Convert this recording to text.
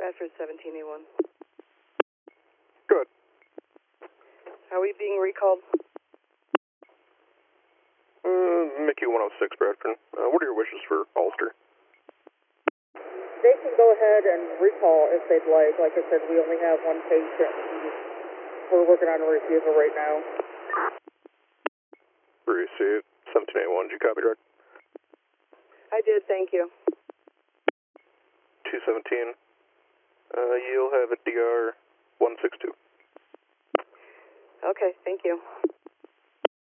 Bradford 17A1. Good. Are we being recalled? Mickey 106 Bradford. What are your wishes for Ulster? They can go ahead and recall if they'd like. Like I said, we only have one patient. We're working on a refusal right now. Received. 17A1, did you copy, Direct? I did, thank you. 217. You'll have a DR 162. Okay, thank you.